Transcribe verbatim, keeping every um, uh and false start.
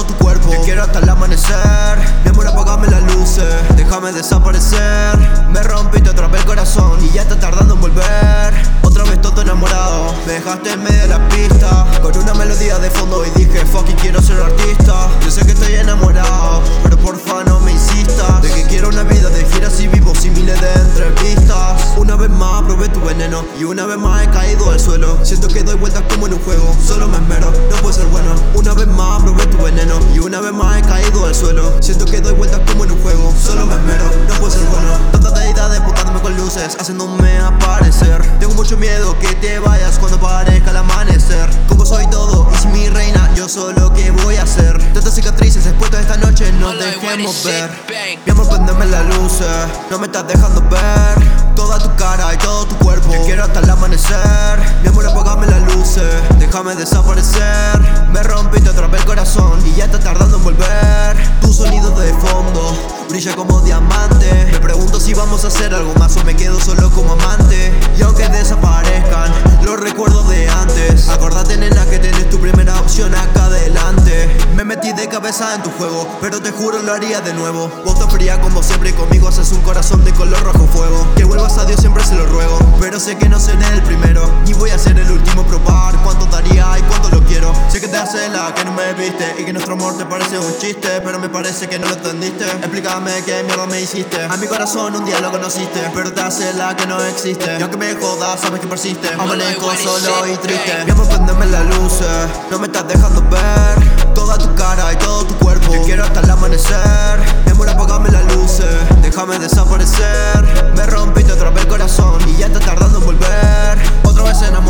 tu cuerpo. Te quiero hasta el amanecer. Mi amor, apagame las luces, déjame desaparecer. Me rompí, te atrapé el corazón y ya está tardando en volver. Otra vez todo enamorado, me dejaste en medio de la pista con una melodía de fondo y dije fuck it, quiero ser artista. Yo sé que estoy enamorado, pero porfa no me insistas. De que quiero una vida de giras y vivos y miles de entrevistas. Una vez más probé tu veneno y una vez más he caído al suelo. Siento que doy vueltas como en un juego, solo me esmero, no puede ser bueno. Una vez más probé tu veneno y una vez más he caído al suelo. Siento que doy vueltas como en un juego, solo me esmero, no puede ser bueno. Tantas deidades putándome con luces, haciéndome aparecer. Tengo mucho miedo que te vayas cuando parezca el amanecer. Como soy todo y si mi reina, yo solo que voy a hacer. Tantas cicatrices expuestas esta noche, no dejemos ver. Mi amor, prendeme las luces, no me estás dejando ver toda tu cara y todo tu cuerpo. Te quiero hasta el amanecer. Mi amor, apagame las luces, déjame desaparecer. Me rompí, te atrapé el corazón y ya está tardando en volver. Tu sonido de fondo brilla como diamante. Me pregunto si vamos a hacer algo más o me quedo solo como amante. Y aunque desaparezcan los recuerdos de antes, acordate, nena, que tenés tu primera opción acá adelante. Me metí de cabeza en tu juego, pero te juro lo haría de nuevo. Vos te fría como siempre y conmigo haces un corazón de color rojo fuego. Que vuelvas a Dios siempre se lo ruego, pero sé que no seré el primero, ni voy a ser el último. Probar cuánto daría y cuánto lo quiero. Sé que te hace la que no me viste y que nuestro amor te parece un chiste, pero me parece que no lo entendiste. Explícame qué mierda me hiciste. A mi corazón un día lo conociste, pero te hace la que no existe. Y aunque me jodas, sabes que persiste. Amanezco solo y triste. Mi amor, prendeme las luces, no me estás dejando ver toda tu cara y todo tu cuerpo. Te quiero hasta el amanecer. Mi amor, apagame las luces, déjame desaparecer. Me rompí, te atrapé el corazón y ya está tardando en volver. Otra vez enamorado.